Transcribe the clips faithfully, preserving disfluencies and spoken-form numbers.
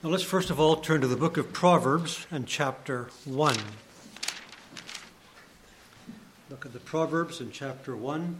Now let's first of all turn to the book of Proverbs and chapter one. Look at the Proverbs in chapter one.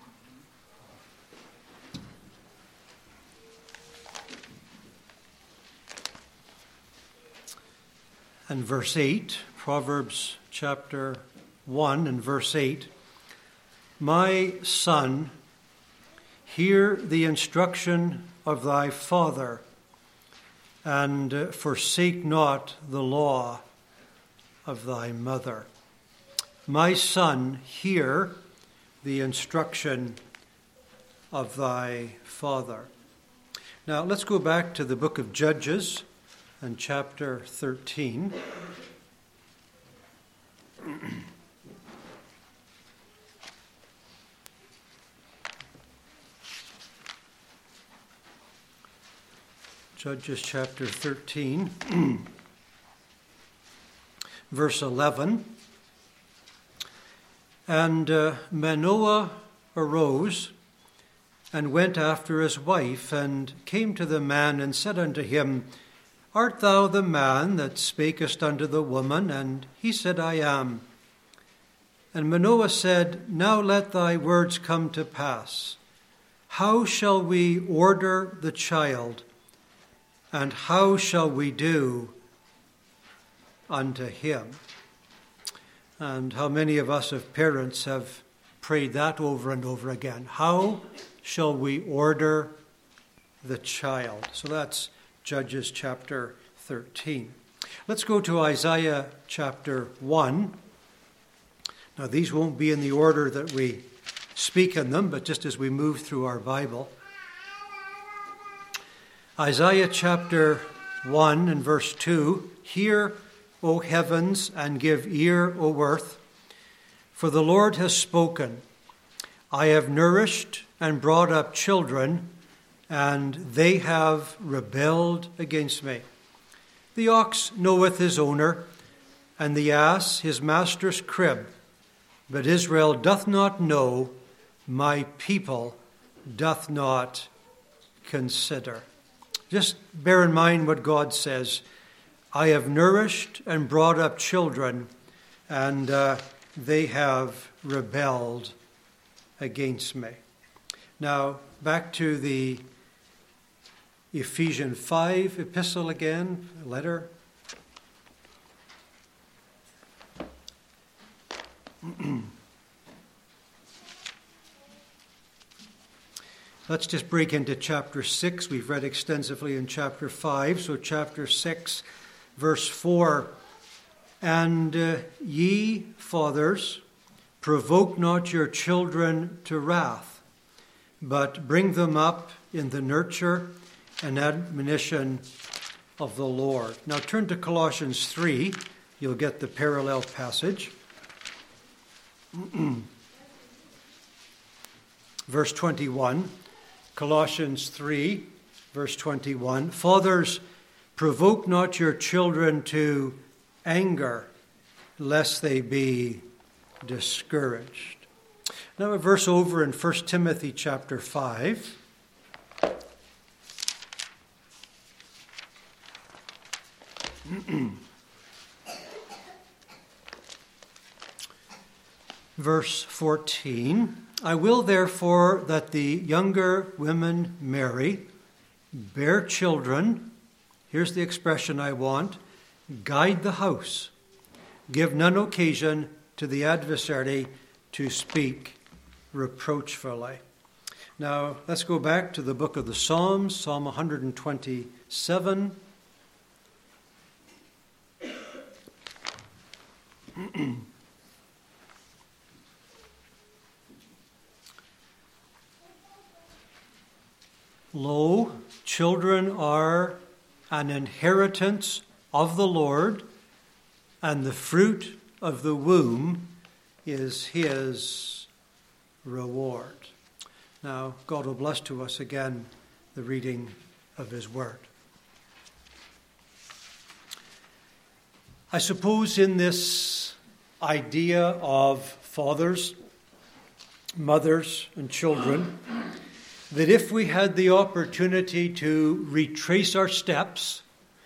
And verse eight, Proverbs chapter one and verse eight. My son, hear the instruction of thy father, and forsake not the law of thy mother. My son, hear the instruction of thy father. Now let's go back to the book of Judges and chapter thirteen. Judges chapter thirteen, verse eleven. And uh, Manoah arose and went after his wife, and came to the man and said unto him, Art thou the man that spakest unto the woman? And he said, I am. And Manoah said, Now let thy words come to pass. How shall we order the child? And how shall we do unto him? And how many of us, as parents, have prayed that over and over again? How shall we order the child? So that's Judges chapter thirteen. Let's go to Isaiah chapter one. Now, these won't be in the order that we speak in them, but just as we move through our Bible. Isaiah chapter one and verse two, Hear, O heavens, and give ear, O earth, for the Lord has spoken. I have nourished and brought up children, and they have rebelled against me. The ox knoweth his owner, and the ass his master's crib, but Israel doth not know, my people doth not consider. Just bear in mind what God says. I have nourished and brought up children, and uh, they have rebelled against me. Now, back to the Ephesians five epistle again, letter. Let's just break into chapter six. We've read extensively in chapter five, so chapter six, verse four. And uh, ye fathers, provoke not your children to wrath, but bring them up in the nurture and admonition of the Lord. Now turn to Colossians three. You'll get the parallel passage. Verse twenty-one. Colossians three, verse twenty-one. Fathers, provoke not your children to anger, lest they be discouraged. Now a verse over in First Timothy chapter five. Verse fourteen. I will therefore that the younger women marry, bear children. Here's the expression I want. Guide the house. Give none occasion to the adversary to speak reproachfully. Now, let's go back to the book of the Psalms, Psalm one twenty-seven. Lo, children are an inheritance of the Lord, and the fruit of the womb is his reward. Now, God will bless to us again the reading of his word. I suppose in this idea of fathers, mothers, and children, that if we had the opportunity to retrace our steps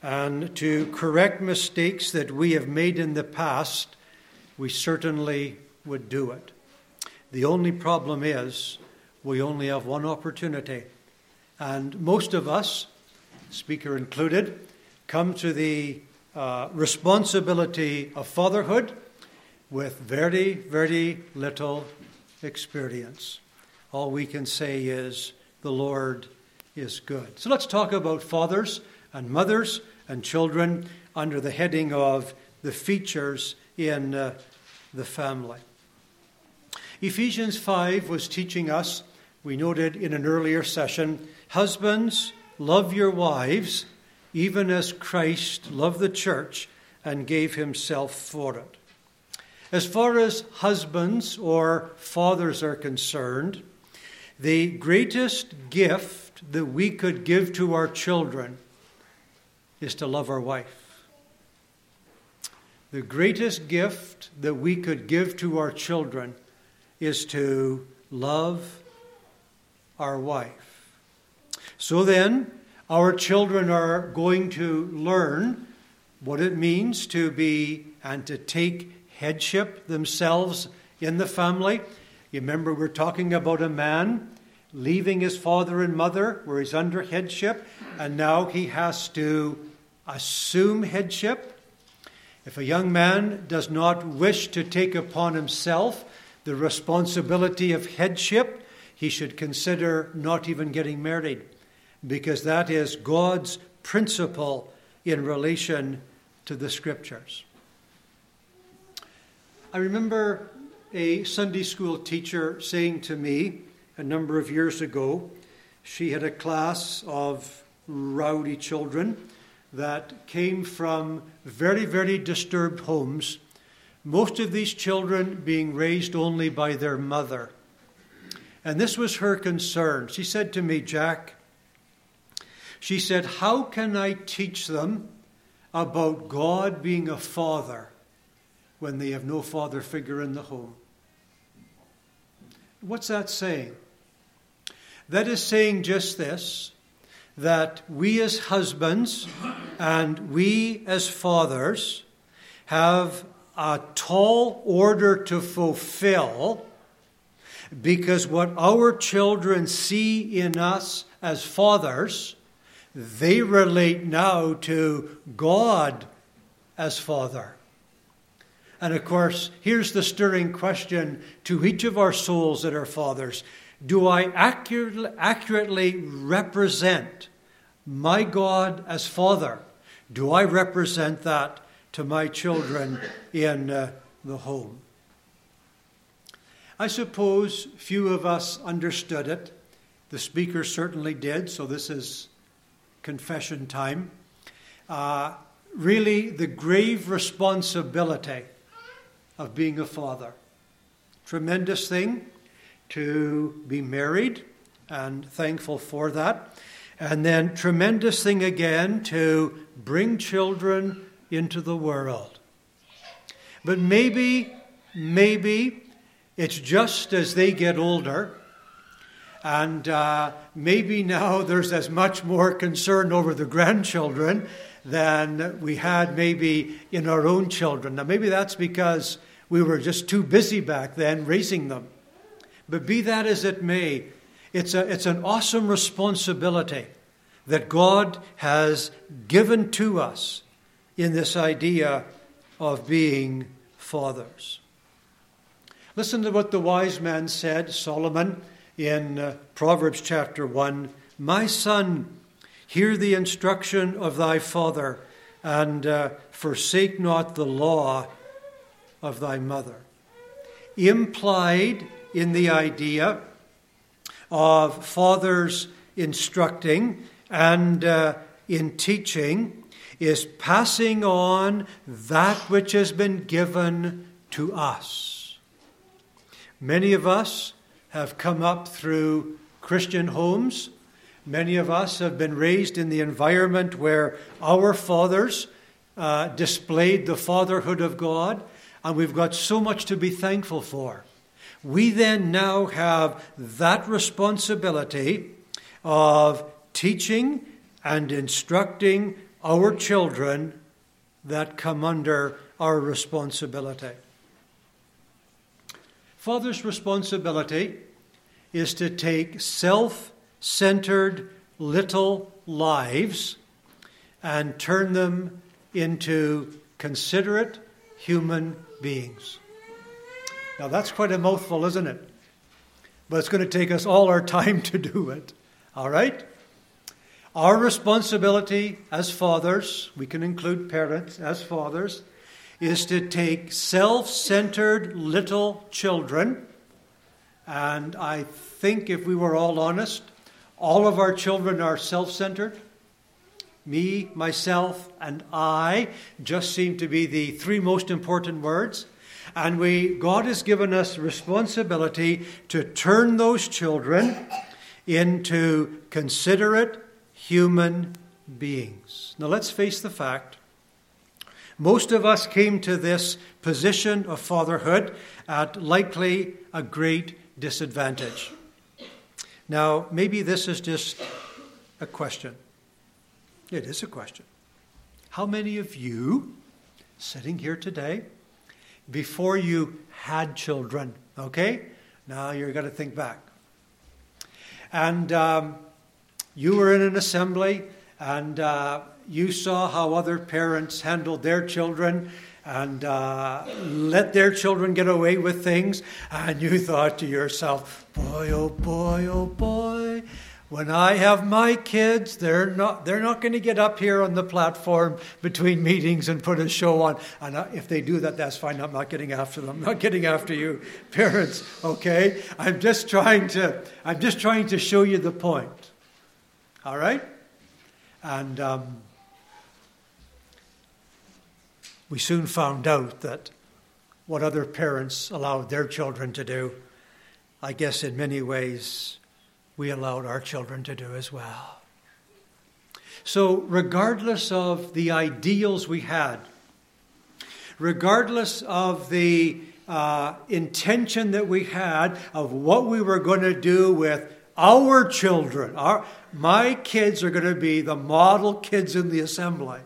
and to correct mistakes that we have made in the past, we certainly would do it. The only problem is we only have one opportunity. And most of us, speaker included, come to the uh, responsibility of fatherhood with very, very little experience. All we can say is the Lord is good. So let's talk about fathers and mothers and children under the heading of the features in uh, the family. Ephesians five was teaching us, we noted in an earlier session, husbands, love your wives, even as Christ loved the church and gave himself for it. As far as husbands or fathers are concerned, the greatest gift that we could give to our children is to love our wife. The greatest gift that we could give to our children is to love our wife. So then, our children are going to learn what it means to be and to take headship themselves in the family. You remember we're talking about a man leaving his father and mother where he's under headship, and now he has to assume headship. If a young man does not wish to take upon himself the responsibility of headship, he should consider not even getting married, because that is God's principle in relation to the Scriptures. I remember a Sunday school teacher saying to me a number of years ago, she had a class of rowdy children that came from very, very disturbed homes, most of these children being raised only by their mother. And this was her concern. She said to me, Jack, she said, how can I teach them about God being a father when they have no father figure in the home? What's that saying? That is saying just this, that we as husbands and we as fathers have a tall order to fulfill, because what our children see in us as fathers, they relate now to God as Father. And of course, here's the stirring question to each of our souls that are fathers. Do I accurately, accurately represent my God as Father? Do I represent that to my children in uh, the home? I suppose few of us understood it. The speaker certainly did, so this is confession time. Uh, really, the grave responsibility of being a father. Tremendous thing to be married, and thankful for that. And then tremendous thing again to bring children into the world. But maybe, maybe it's just as they get older, and uh, maybe now there's as much more concern over the grandchildren than we had maybe in our own children. Now maybe that's because we were just too busy back then raising them. But be that as it may, it's a, it's an awesome responsibility that God has given to us in this idea of being fathers. Listen to what the wise man said, Solomon, in uh, Proverbs chapter one. My son, hear the instruction of thy father, and uh, forsake not the law of thy mother. Implied in the idea of fathers instructing and uh, in teaching is passing on that which has been given to us. Many of us have come up through Christian homes. Many of us have been raised in the environment where our fathers uh, displayed the fatherhood of God, and we've got so much to be thankful for. We then now have that responsibility of teaching and instructing our children that come under our responsibility. Father's responsibility is to take self-centered little lives and turn them into considerate human beings. Now that's quite a mouthful, isn't it? But it's going to take us all our time to do it. All right? Our responsibility as fathers, we can include parents as fathers, is to take self-centered little children. And I think if we were all honest, all of our children are self-centered. Me, myself, and I just seem to be the three most important words. And we, God has given us responsibility to turn those children into considerate human beings. Now let's face the fact. Most of us came to this position of fatherhood at likely a great disadvantage. Now, maybe this is just a question. It is a question. How many of you sitting here today, before you had children, okay? Now you're going to think back. And um, you were in an assembly and uh, you saw how other parents handled their children and uh, let their children get away with things. And you thought to yourself, boy, oh boy, oh boy, when I have my kids, they're not they're not going to get up here on the platform between meetings and put a show on. And if they do that, that's fine. I'm not getting after them. I'm not getting after you, parents, okay? I'm just trying to I'm just trying to show you the point. All right? And um, we soon found out that what other parents allowed their children to do, I guess in many ways, we allowed our children to do as well. So regardless of the ideals we had, regardless of the uh, intention that we had of what we were going to do with our children, our, my kids are going to be the model kids in the assembly.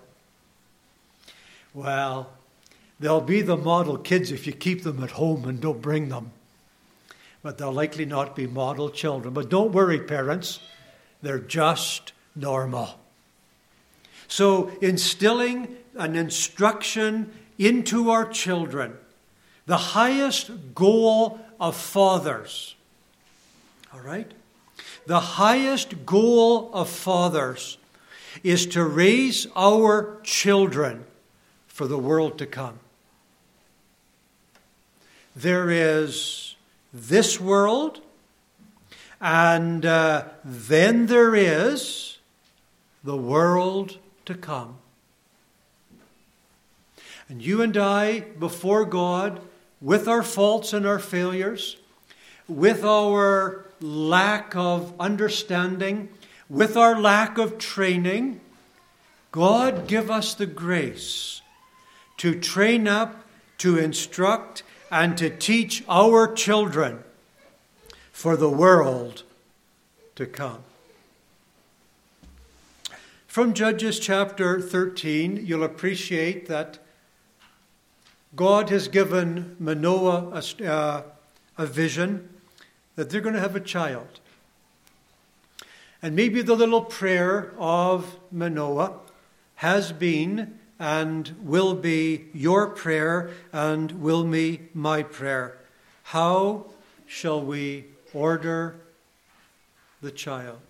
Well, they'll be the model kids if you keep them at home and don't bring them. But they'll likely not be model children. But don't worry, parents. They're just normal. So instilling an instruction into our children, the highest goal of fathers, all right? The highest goal of fathers is to raise our children for the world to come. There is this world, and uh, then there is the world to come. And you and I, before God, with our faults and our failures, with our lack of understanding, with our lack of training, God give us the grace to train up, to instruct, and to teach our children for the world to come. From Judges chapter thirteen, you'll appreciate that God has given Manoah a, uh, a vision that they're going to have a child. And maybe the little prayer of Manoah has been and will be your prayer and will be my prayer. How shall we order the child?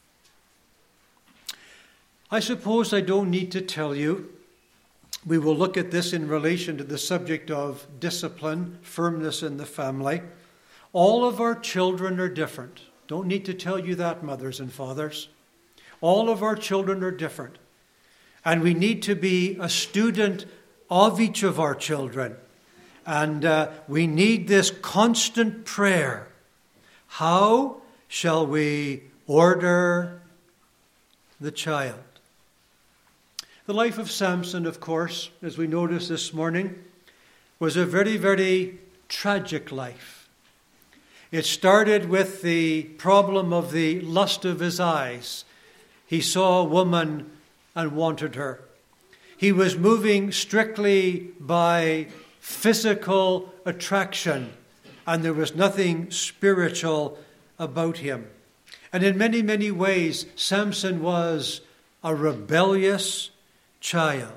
I suppose I don't need to tell you. We will look at this in relation to the subject of discipline, firmness in the family. All of our children are different. Don't need to tell you that, mothers and fathers. All of our children are different. And we need to be a student of each of our children. And uh, we need this constant prayer. How shall we order the child? The life of Samson, of course, as we noticed this morning, was a very, very tragic life. It started with the problem of the lust of his eyes. He saw a woman and wanted her. He was moving strictly by physical attraction, and there was nothing spiritual about him. And in many, many ways, Samson was a rebellious child.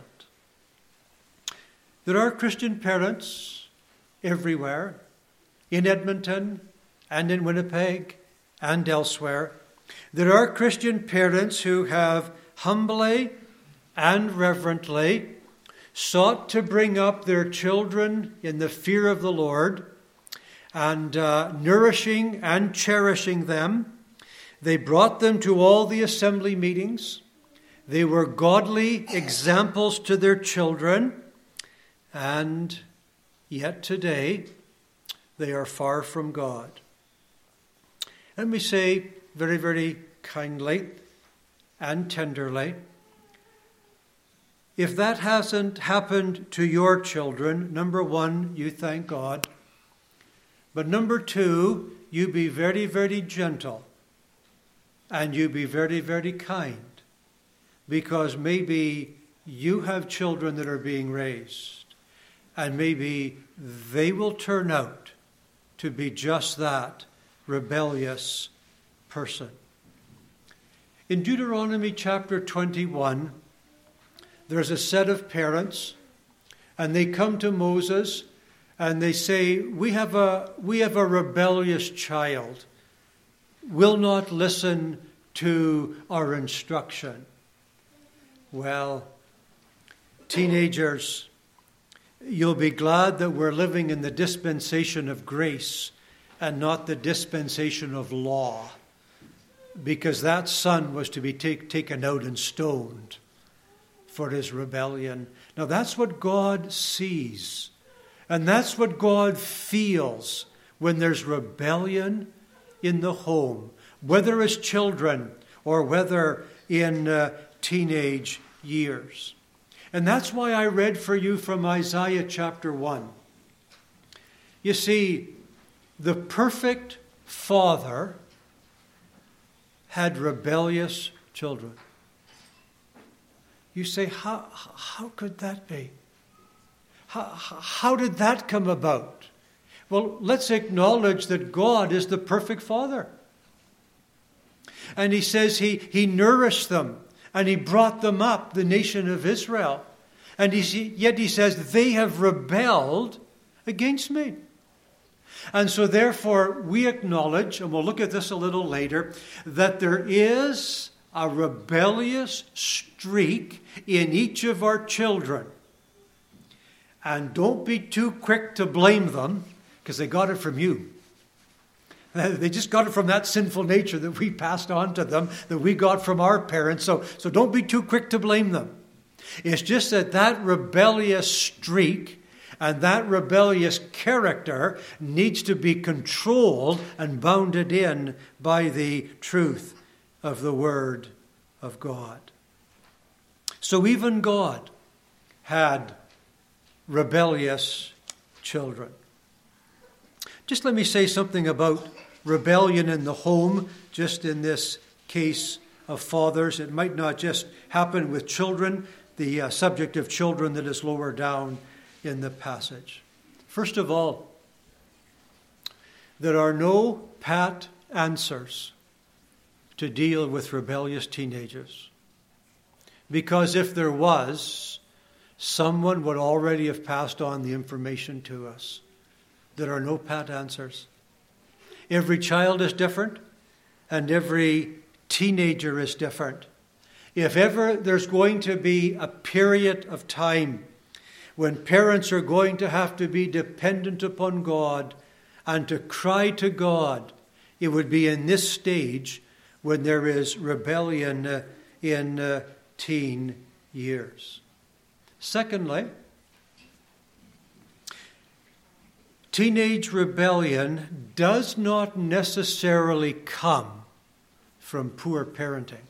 There are Christian parents everywhere, in Edmonton and in Winnipeg and elsewhere. There are Christian parents who have humbly and reverently sought to bring up their children in the fear of the Lord and uh, nourishing and cherishing them. They brought them to all the assembly meetings. They were godly examples to their children. And yet today, they are far from God. Let me say very, very kindly and tenderly, if that hasn't happened to your children, number one, you thank God. But number two, you be very, very gentle. And you be very, very kind. Because maybe you have children that are being raised. And maybe they will turn out to be just that rebellious person. In Deuteronomy chapter twenty-one, there's a set of parents, and they come to Moses, and they say, we have a, we have a rebellious child, will not listen to our instruction. Well, teenagers, you'll be glad that we're living in the dispensation of grace and not the dispensation of law, because that son was to be take, taken out and stoned for his rebellion. Now that's what God sees, and that's what God feels when there's rebellion in the home, whether as children or whether in uh, teenage years. And that's why I read for you from Isaiah chapter one. You see, the perfect father had rebellious children. You say, how, how could that be? How, how did that come about? Well, let's acknowledge that God is the perfect father. And he says he, he nourished them and he brought them up, the nation of Israel. And he, yet he says, they have rebelled against me. And so therefore we acknowledge, and we'll look at this a little later, that there is a rebellious streak in each of our children. And don't be too quick to blame them, because they got it from you. They just got it from that sinful nature that we passed on to them, that we got from our parents. So, so don't be too quick to blame them. It's just that that rebellious streak and that rebellious character needs to be controlled and bounded in by the truth of the Word of God. So even God had rebellious children. Just let me say something about rebellion in the home, just in this case of fathers. It might not just happen with children, the uh, subject of children that is lower down in the passage. First of all, there are no pat answers to deal with rebellious teenagers. Because if there was, someone would already have passed on the information to us. There are no pat answers. Every child is different, and every teenager is different. If ever there's going to be a period of time when parents are going to have to be dependent upon God and to cry to God, it would be in this stage when there is rebellion uh, in uh, teen years. Secondly, teenage rebellion does not necessarily come from poor parenting.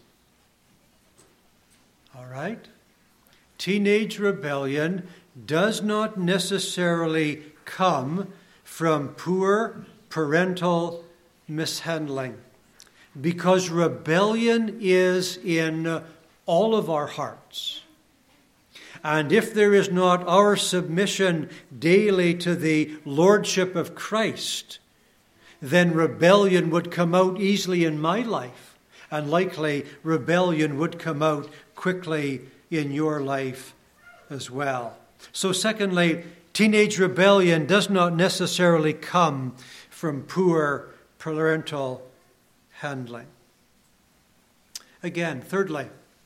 All right? Teenage rebellion does not necessarily come from poor parental mishandling, because rebellion is in all of our hearts. And if there is not our submission daily to the lordship of Christ, then rebellion would come out easily in my life, and likely rebellion would come out quickly in your life as well. So secondly, teenage rebellion does not necessarily come from poor parental handling. Again, thirdly,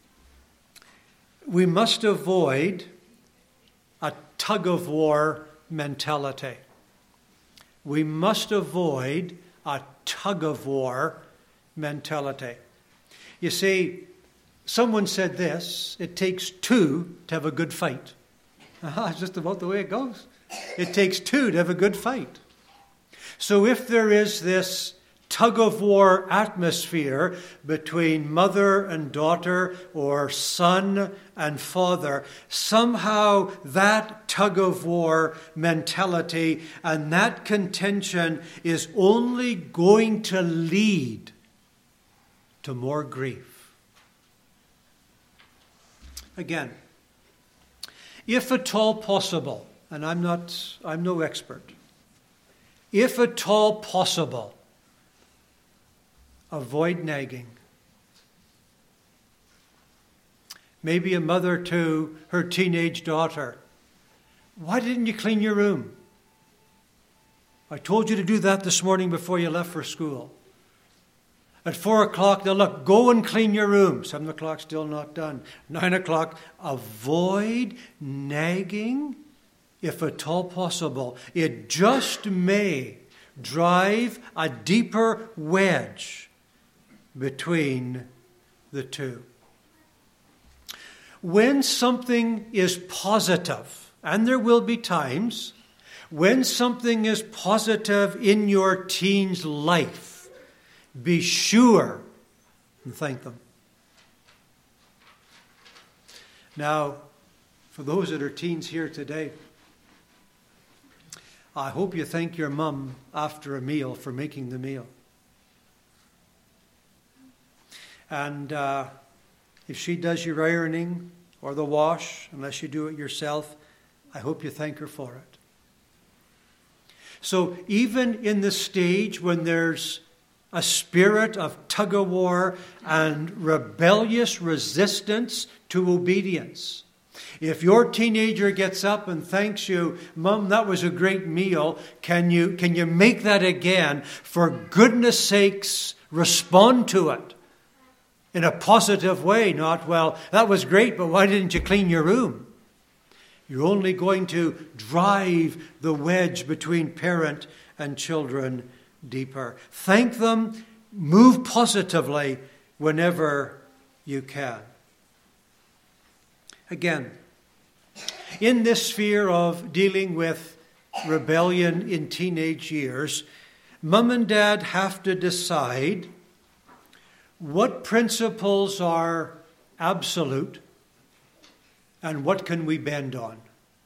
we must avoid a tug-of-war mentality. We must avoid a tug-of-war mentality. You see, someone said this, it takes two to have a good fight. It's just about the way it goes. It takes two to have a good fight. So if there is this tug-of-war atmosphere between mother and daughter or son and father, somehow that tug-of-war mentality and that contention is only going to lead to more grief. Again, if at all possible, and I'm not, I'm no expert, if at all possible, avoid nagging. Maybe a mother to her teenage daughter, why didn't you clean your room? I told you to do that this morning before you left for school. At four o'clock, they'll look, go and clean your room. Seven o'clock, still not done. Nine o'clock, avoid nagging if at all possible. It just may drive a deeper wedge between the two. When something is positive, and there will be times when something is positive in your teen's life, be sure and thank them. Now, for those that are teens here today, I hope you thank your mum after a meal for making the meal. And uh, if she does your ironing or the wash, unless you do it yourself, I hope you thank her for it. So even in the stage when there's a spirit of tug-of-war and rebellious resistance to obedience, if your teenager gets up and thanks you, Mom, that was a great meal, can you, can you make that again? For goodness sakes, respond to it in a positive way, not, well, that was great, but why didn't you clean your room? You're only going to drive the wedge between parent and children deeper. Thank them, move positively whenever you can. Again, in this sphere of dealing with rebellion in teenage years, Mum and Dad have to decide what principles are absolute and what can we bend on.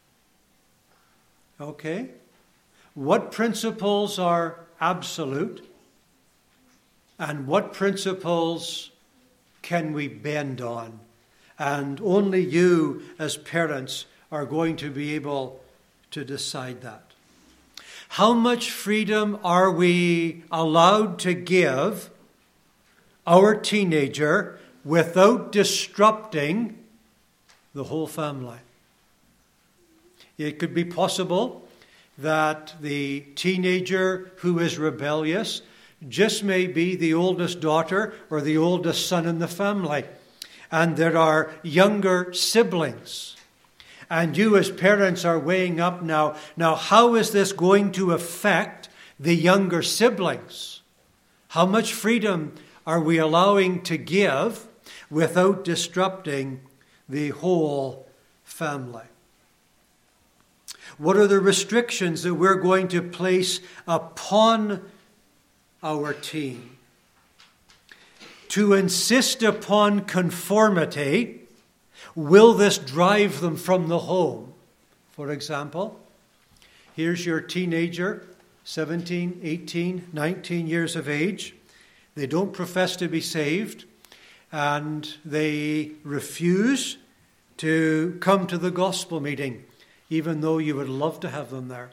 Okay? What principles are absolute and what principles can we bend on? And only you as parents are going to be able to decide that. How much freedom are we allowed to give our teenager without disrupting the whole family? It could be possible that the teenager who is rebellious just may be the oldest daughter or the oldest son in the family. And there are younger siblings. And you as parents are weighing up now, now how is this going to affect the younger siblings? How much freedom are we allowing to give without disrupting the whole family? What are the restrictions that we're going to place upon our teen? To insist upon conformity, will this drive them from the home? For example, here's your teenager, seventeen, eighteen, nineteen years of age. They don't profess to be saved. and they refuse to come to the gospel meeting, even though you would love to have them there?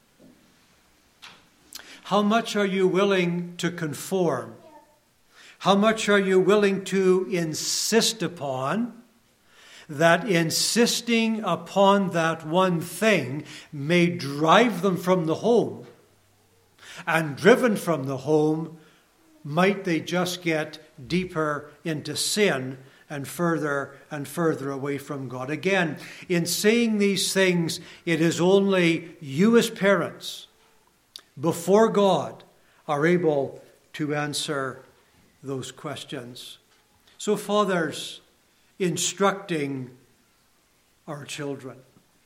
How much are you willing to conform? How much are you willing to insist upon that insisting upon that one thing may drive them from the home? And driven from the home, might they just get deeper into sin and further and further away from God? Again, in saying these things, it is only you as parents, before God, are able to answer those questions. So, fathers, instructing our children.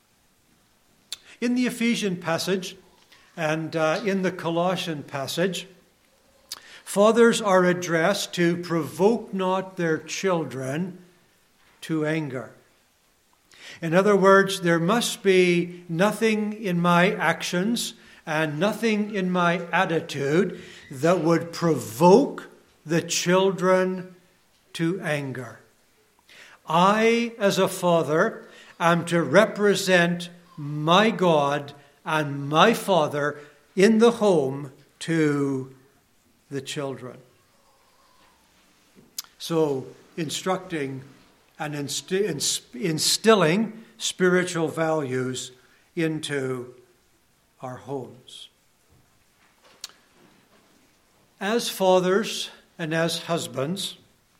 In the Ephesian passage and uh, in the Colossian passage, fathers are addressed to provoke not their children to anger. In other words, there must be nothing in my actions and nothing in my attitude that would provoke the children to anger. I, as a father, am to represent my God and my Father in the home to the children. So, instructing and inst- instilling spiritual values into our homes. As fathers and as husbands,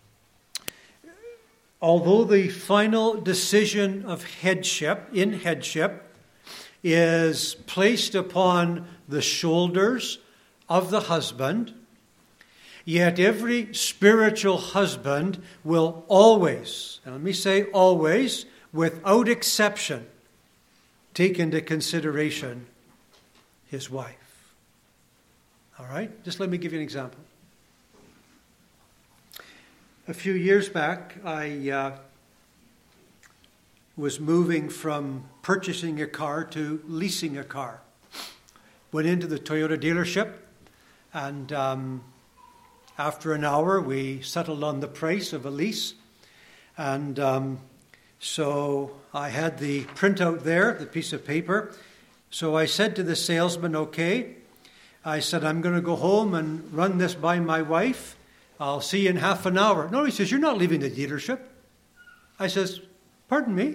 although the final decision of headship, in headship, is placed upon the shoulders of the husband, yet every spiritual husband will always, and let me say always, without exception, take into consideration his wife. All right? Just let me give you an example. A few years back, I uh, was moving from purchasing a car to leasing a car. Went into the Toyota dealership, and um, after an hour, we settled on the price of a lease. And um, so I had the printout there, the piece of paper. So I said to the salesman, okay, I said, I'm going to go home and run this by my wife. I'll see you in half an hour. No, he says, you're not leaving the dealership. I says, pardon me?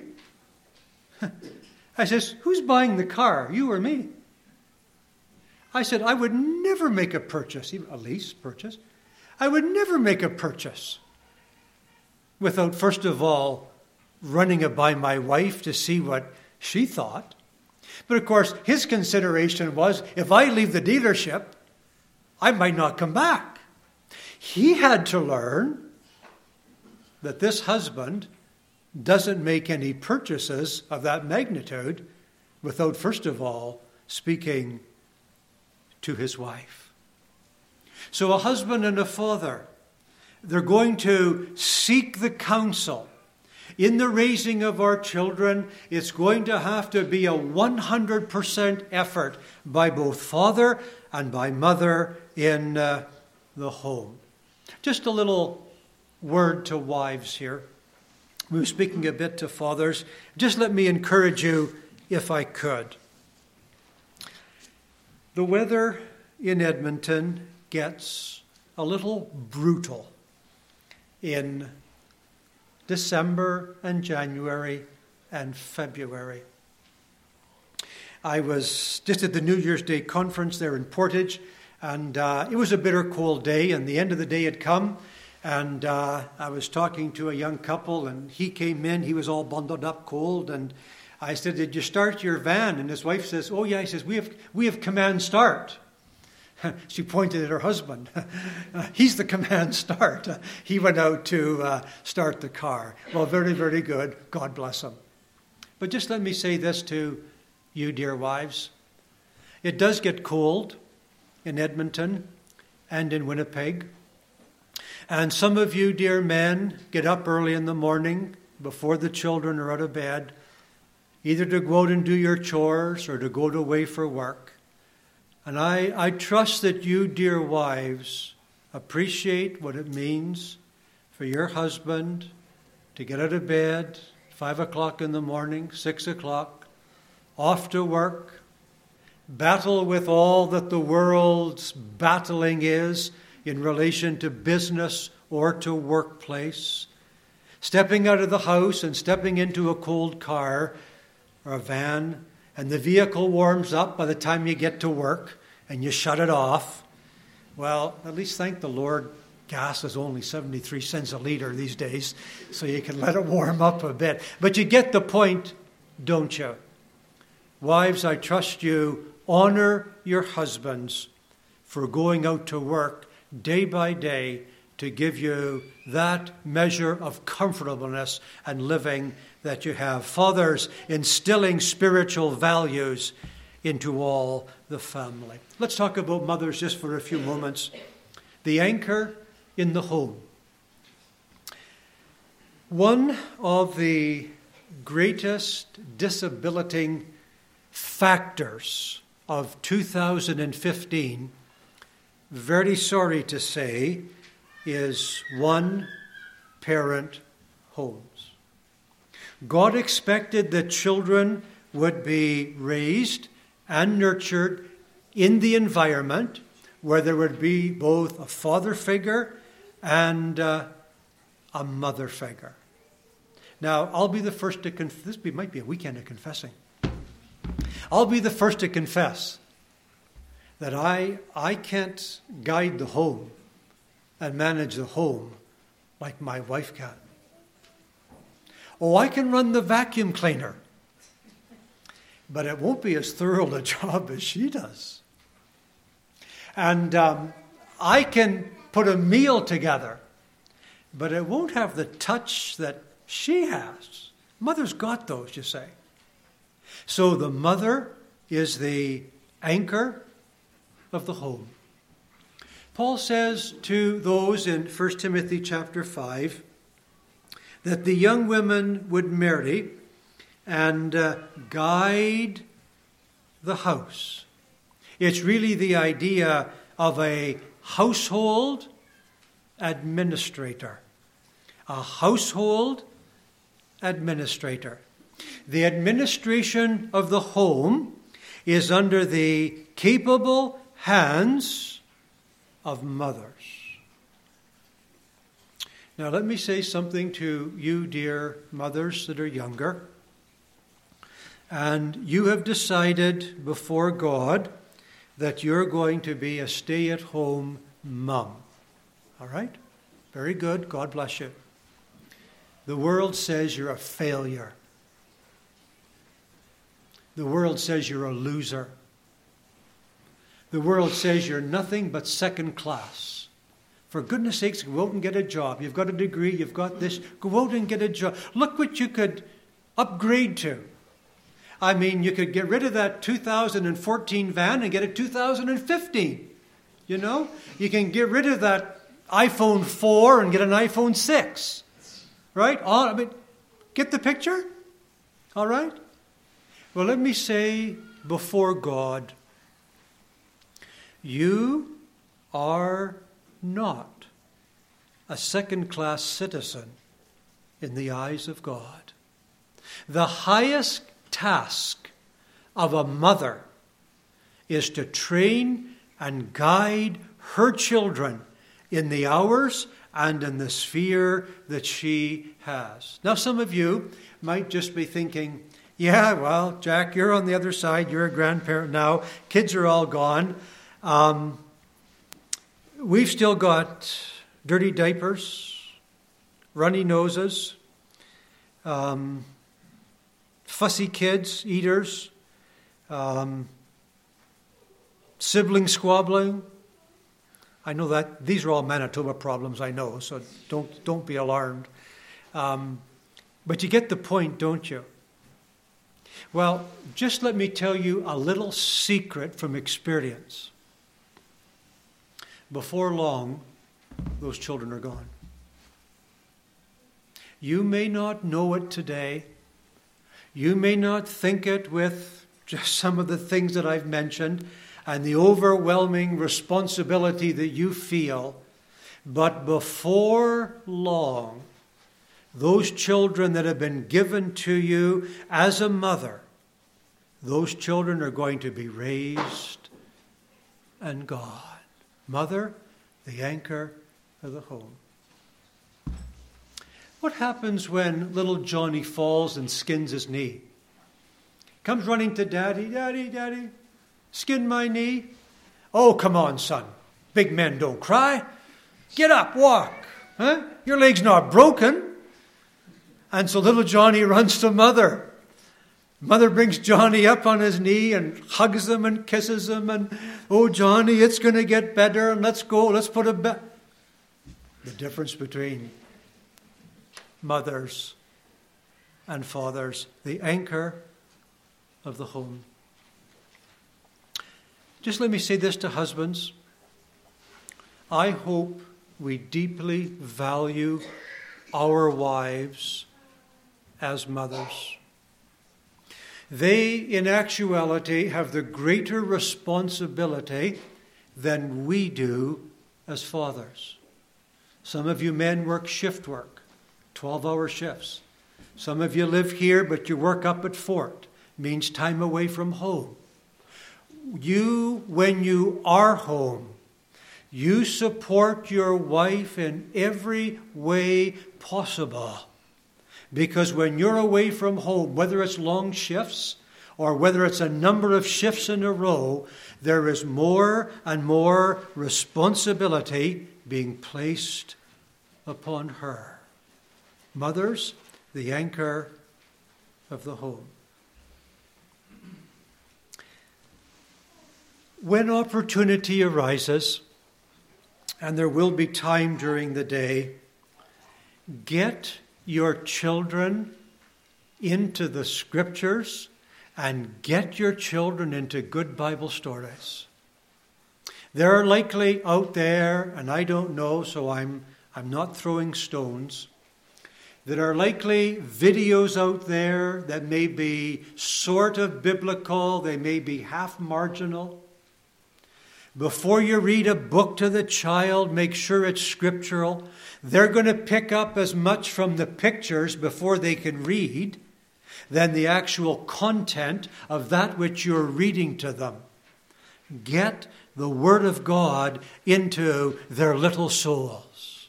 I says, who's buying the car, you or me? I said, I would never make a purchase, a lease purchase. I would never make a purchase without, first of all, running it by my wife to see what she thought. But of course, his consideration was, if I leave the dealership, I might not come back. He had to learn that this husband doesn't make any purchases of that magnitude without, first of all, speaking to his wife. So a husband and a father, they're going to seek the counsel. In the raising of our children, it's going to have to be a one hundred percent effort by both father and by mother in uh, the home. Just a little word to wives here. We were speaking a bit to fathers. Just let me encourage you, if I could. The weather in Edmonton gets a little brutal in December and January and February. I was just at the New Year's Day conference there in Portage, and uh, it was a bitter cold day, and the end of the day had come, and uh, I was talking to a young couple, and he came in, he was all bundled up cold, and I said, did you start your van? And his wife says, oh yeah, he says, we have, we have command start. She pointed at her husband. He's the command start. He went out to uh, start the car. Well, very, very good. God bless him. But just let me say this to you, dear wives. It does get cold in Edmonton and in Winnipeg. And some of you, dear men, get up early in the morning before the children are out of bed, either to go out and do your chores or to go away for work. And I, I trust that you, dear wives, appreciate what it means for your husband to get out of bed, five o'clock in the morning, six o'clock, off to work, battle with all that the world's battling is in relation to business or to workplace, stepping out of the house and stepping into a cold car or a van, and the vehicle warms up by the time you get to work and you shut it off. Well, at least thank the Lord, gas is only seventy-three cents a litre these days, so you can let it warm up a bit. But you get the point, don't you? Wives, I trust you honor your husbands for going out to work day by day to give you that measure of comfortableness and living that you have. Fathers, instilling spiritual values into all the family. Let's talk about mothers just for a few moments. The anchor in the home. One of the greatest disabilitating factors of two thousand fifteen, very sorry to say, is one-parent homes. God expected that children would be raised and nurtured in the environment where there would be both a father figure and uh, a mother figure. Now, I'll be the first to confess. This be, might be a weekend of confessing. I'll be the first to confess that I I can't guide the home and manage the home like my wife can. Oh, I can run the vacuum cleaner, but it won't be as thorough a job as she does. And um, I can put a meal together, but it won't have the touch that she has. Mother's got those, you say. So the mother is the anchor of the home. Paul says to those in First Timothy chapter five that the young women would marry and uh, guide the house. It's really the idea of a household administrator. A household administrator. The administration of the home is under the capable hands of mothers. Now let me say something to you, dear mothers that are younger. And you have decided before God that you're going to be a stay-at-home mom. All right? Very good. God bless you. The world says you're a failure. The world says you're a loser. The world says you're nothing but second class. For goodness sakes, go out and get a job. You've got a degree, you've got this. Go out and get a job. Look what you could upgrade to. I mean, you could get rid of that two thousand fourteen van and get a two thousand fifteen. You know? You can get rid of that iPhone four and get an iPhone six. Right? All, I mean, get the picture? All right? Well, let me say before God, you are not a second-class citizen in the eyes of God. The highest task of a mother is to train and guide her children in the hours and in the sphere that she has. Now, some of you might just be thinking, yeah, well, Jack, you're on the other side. You're a grandparent now. Kids are all gone. Um, we've still got dirty diapers, runny noses, um, fussy kids, eaters, um, sibling squabbling. I know that these are all Manitoba problems, I know, so don't don't be alarmed. Um, but you get the point, don't you? Well, just let me tell you a little secret from experience. Before long, those children are gone. You may not know it today. You may not think it with just some of the things that I've mentioned and the overwhelming responsibility that you feel. But before long, those children that have been given to you as a mother, those children are going to be raised and gone. Mother, the anchor of the home. What happens when little Johnny falls and skins his knee? Comes running to Daddy, Daddy, Daddy, skin my knee. Oh, come on, son. Big men don't cry. Get up, walk. Huh? Your leg's not broken. And so little Johnny runs to Mother. Mother brings Johnny up on his knee and hugs him and kisses him. And, oh, Johnny, it's going to get better. And let's go. Let's put a bed. The difference between mothers and fathers, the anchor of the home. Just let me say this to husbands. I hope we deeply value our wives as mothers. They, in actuality, have the greater responsibility than we do as fathers. Some of you men work shift work, twelve-hour shifts. Some of you live here, but you work up at Fort. Means time away from home. You, when you are home, you support your wife in every way possible. Because when you're away from home, whether it's long shifts or whether it's a number of shifts in a row, there is more and more responsibility being placed upon her. Mothers, the anchor of the home. When opportunity arises, and there will be time during the day, get your children into the Scriptures and get your children into good Bible stories. There are likely out there, and I don't know, so I'm I'm not throwing stones. There are likely videos out there that may be sort of biblical, they may be half marginal. Before you read a book to the child, make sure it's scriptural. They're going to pick up as much from the pictures before they can read than the actual content of that which you're reading to them. Get the Word of God into their little souls.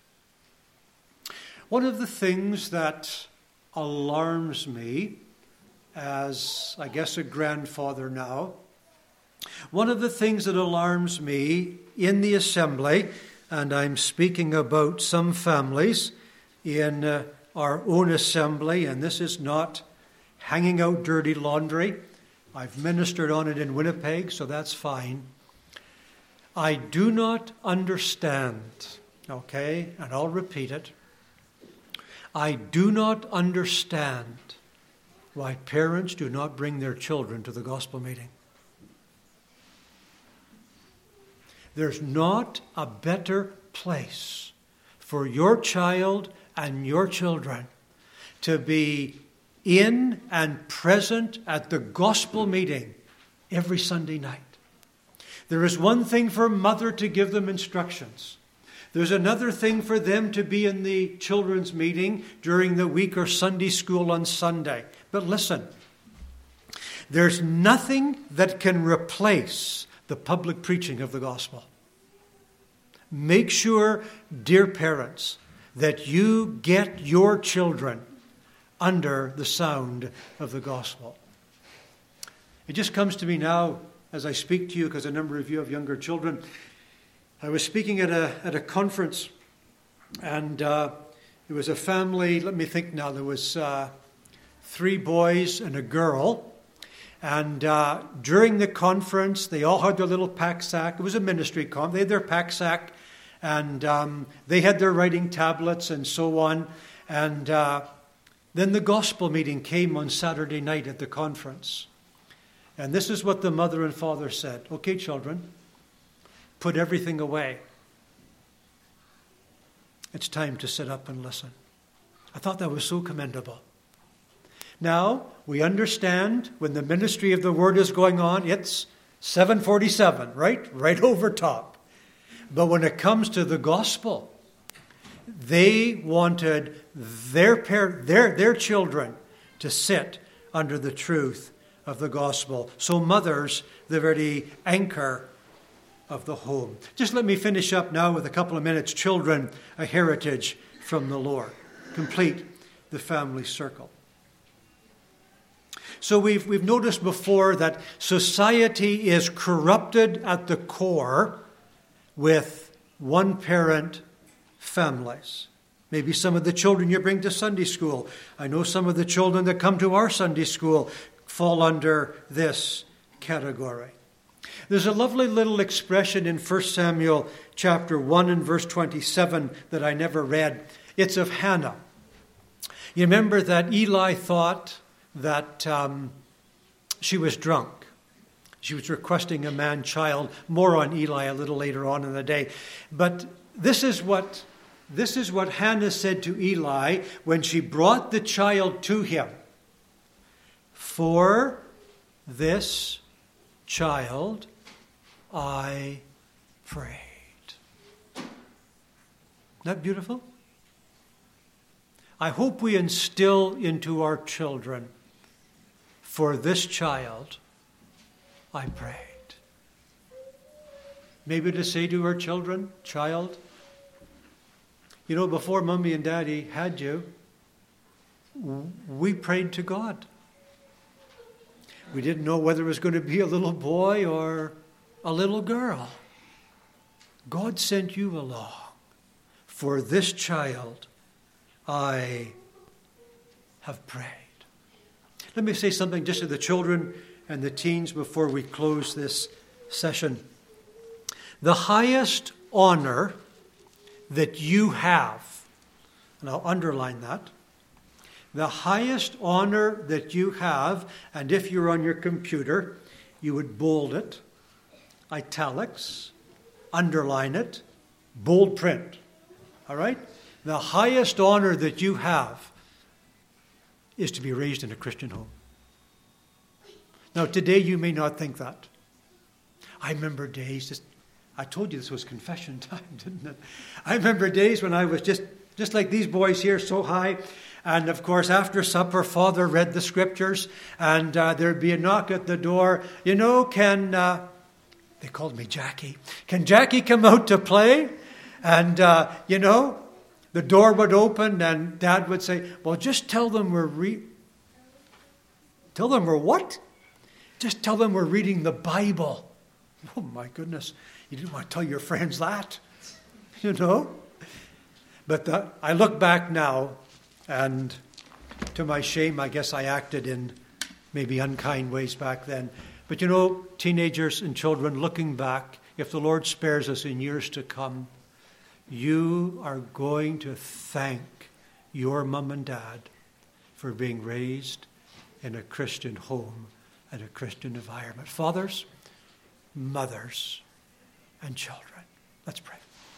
One of the things that alarms me as, I guess, a grandfather now, one of the things that alarms me in the assembly, and I'm speaking about some families in uh, our own assembly, and this is not hanging out dirty laundry. I've ministered on it in Winnipeg, so that's fine. I do not understand, okay, and I'll repeat it. I do not understand why parents do not bring their children to the gospel meeting. There's not a better place for your child and your children to be in and present at the gospel meeting every Sunday night. There is one thing for mother to give them instructions. There's another thing for them to be in the children's meeting during the week or Sunday school on Sunday. But listen, there's nothing that can replace the public preaching of the gospel. Make sure, dear parents, that you get your children under the sound of the gospel. It just comes to me now as I speak to you, because a number of you have younger children. I was speaking at a at a conference, and uh, it was a family. Let me think now. There was uh, three boys and a girl. And uh, during the conference, they all had their little pack sack. It was a ministry conference. They had their pack sack, and um, they had their writing tablets and so on. And uh, then the gospel meeting came on Saturday night at the conference. And this is what the mother and father said. Okay, children, put everything away. It's time to sit up and listen. I thought that was so commendable. Now, we understand when the ministry of the word is going on, it's seven forty-seven, right? Right over top. But when it comes to the gospel, they wanted their par- their their children to sit under the truth of the gospel. So mothers, the very anchor of the home. Just let me finish up now with a couple of minutes. Children, a heritage from the Lord. Complete the family circle. So we've we've noticed before that society is corrupted at the core with one-parent families. Maybe some of the children you bring to Sunday school. I know some of the children that come to our Sunday school fall under this category. There's a lovely little expression in First Samuel chapter one and verse twenty-seven that I never read. It's of Hannah. You remember that Eli thought that um, she was drunk. She was requesting a man-child. More on Eli a little later on in the day. But this is what this is what Hannah said to Eli when she brought the child to him. For this child I prayed. Isn't that beautiful? I hope we instill into our children, for this child I prayed. Maybe to say to our children, child, you know, before Mommy and Daddy had you, we prayed to God. We didn't know whether it was going to be a little boy or a little girl. God sent you along. For this child I have prayed. Let me say something just to the children and the teens before we close this session. The highest honor that you have, and I'll underline that, the highest honor that you have, and if you're on your computer, you would bold it, italics, underline it, bold print. All right? The highest honor that you have is to be raised in a Christian home. Now, today you may not think that. I remember days, just, I told you this was confession time, didn't it? I remember days when I was just, just like these boys here, so high. And of course, after supper, Father read the scriptures, and uh, there'd be a knock at the door. You know, can, uh, they called me Jackie. Can Jackie come out to play? And, uh, you know, the door would open and Dad would say, well, just tell them we're re... Tell them we're what? Just tell them we're reading the Bible. Oh, my goodness. You didn't want to tell your friends that, you know? But the, I look back now, and to my shame, I guess I acted in maybe unkind ways back then. But, you know, teenagers and children, looking back, if the Lord spares us in years to come, you are going to thank your mom and dad for being raised in a Christian home and a Christian environment. Fathers, mothers, and children. Let's pray.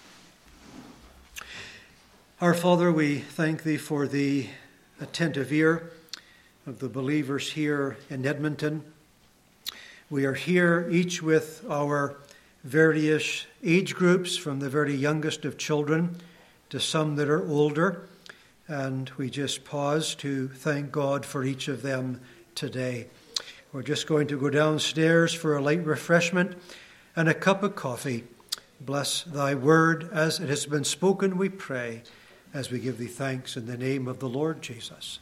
Our Father, we thank Thee for the attentive ear of the believers here in Edmonton. We are here each with our various age groups, from the very youngest of children to some that are older. And we just pause to thank God for each of them today. We're just going to go downstairs for a light refreshment and a cup of coffee. Bless Thy word as it has been spoken, we pray, as we give Thee thanks in the name of the Lord Jesus.